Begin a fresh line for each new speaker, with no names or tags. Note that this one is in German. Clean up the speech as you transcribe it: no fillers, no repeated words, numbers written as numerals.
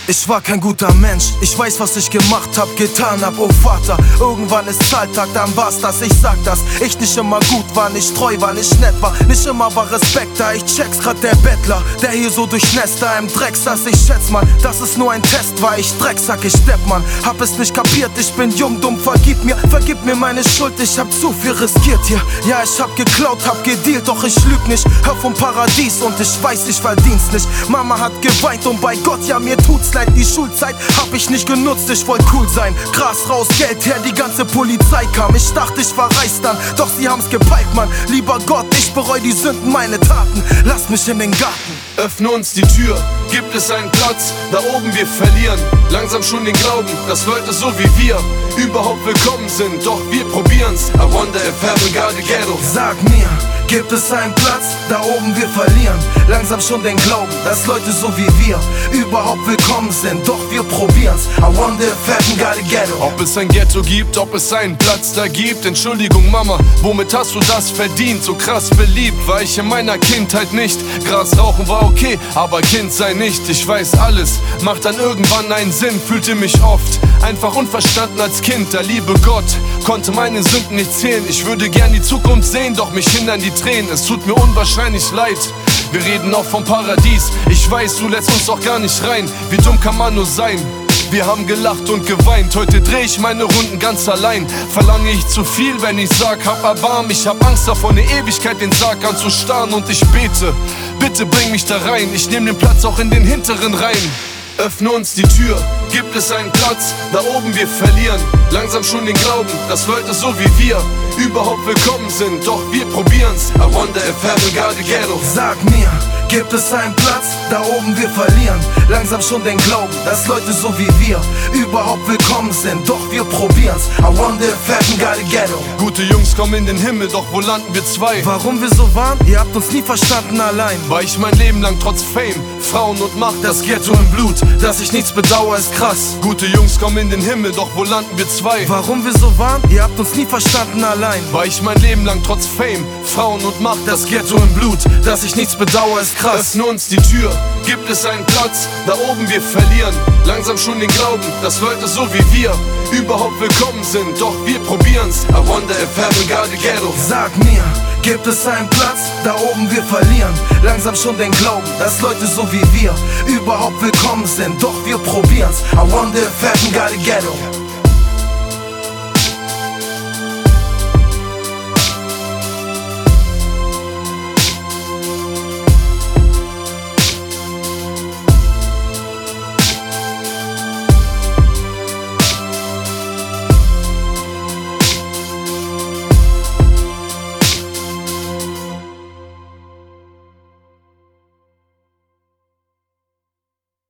Ich war kein guter Mensch, ich weiß, was ich gemacht hab, getan hab, oh Vater. Irgendwann ist Zahltag, dann war's das, ich sag das. Ich nicht immer gut war, nicht treu war, nicht nett war. Nicht immer war Respekt da, ich check's grad, der Bettler, der hier so durchnässt, da im Dreck saß. Ich schätz mal, dass es nur ein Test war, ich Drecksack, ich Depp, Mann. Hab es nicht kapiert, ich bin jung, dumm, vergib mir meine Schuld, ich hab zu viel riskiert hier. Ja, ich hab geklaut, hab gedealt, doch ich lüg nicht. Hör vom Paradies und ich weiß, ich verdien's nicht. Mama hat geweint und bei Gott, ja, mir tut's leid. Die Schulzeit hab ich nicht genutzt, ich wollt cool sein. Gras raus, Geld her, die ganze Polizei kam. Ich dachte, ich war reich dann, doch sie haben's gepeilt, Mann. Lieber Gott, ich bereu die Sünden, meine Taten. Lass mich in den Garten.
Öffne uns die Tür, gibt es einen Platz, da oben wir verlieren. Langsam schon den Glauben, dass Leute so wie wir überhaupt willkommen sind, doch wir probieren's. I wonder if heaven got a ghetto.
Sag mir, gibt es einen Platz, da oben wir verlieren. Langsam schon den Glauben, dass Leute so wie wir überhaupt willkommen sind, doch wir probieren's. I wonder if heaven got a ghetto.
Ob es ein Ghetto gibt, ob es einen Platz da gibt. Entschuldigung Mama, womit hast du das verdient? So krass beliebt war ich in meiner Kindheit nicht. Gras rauchen war okay, aber Kind sei nicht. Ich weiß alles, macht dann irgendwann einen Sinn. Fühlte mich oft einfach unverstanden als Kind. Der liebe Gott konnte meine Sünden nicht zählen. Ich würde gern die Zukunft sehen, doch mich hindern die Tränen. Es tut mir unwahrscheinlich leid. Wir reden auch vom Paradies. Ich weiß, du lässt uns doch gar nicht rein. Wie dumm kann man nur sein? Wir haben gelacht und geweint. Heute dreh ich meine Runden ganz allein. Verlange ich zu viel, wenn ich sag, hab Erbarm. Ich hab Angst davor, eine Ewigkeit den Sarg anzustarren. Und ich bete, bitte bring mich da rein. Ich nehm den Platz auch in den hinteren Reihen. Öffne uns die Tür, gibt es einen Platz, da oben wir verlieren. Langsam schon den Glauben, dass Leute so wie wir überhaupt willkommen sind, doch wir probieren's. I wonder if heaven got a ghetto.
Sag mir, gibt es einen Platz, da oben wir verlieren. Langsam schon den Glauben, dass Leute so wie wir überhaupt willkommen sind, doch wir probieren's. I wonder if heaven got a ghetto.
Gute Jungs kommen in den Himmel, doch wo landen wir zwei?
Warum wir so waren? Ihr habt uns nie verstanden allein.
War ich mein Leben lang trotz Fame, Frauen und Macht, das Ghetto im Blut.
Dass ich nichts bedauere, ist krass.
Gute Jungs kommen in den Himmel, doch wo landen wir zwei?
Warum wir so waren? Ihr habt uns nie verstanden allein.
War ich mein Leben lang trotz Fame, Frauen und Macht,
das Ghetto im Blut. Dass ich nichts bedauere, ist krass.
Öffne uns die Tür, gibt es einen Platz, da oben wir verlieren. Langsam schon den Glauben, dass Leute so wie wir überhaupt willkommen sind, doch wir probieren's. I wonder if heaven got a ghetto.
Sag mir, gibt es einen Platz, da oben wir verlieren. Langsam schon den Glauben, dass Leute so wie wir überhaupt willkommen sind, doch wir probieren's. I wonder if heaven got a ghetto.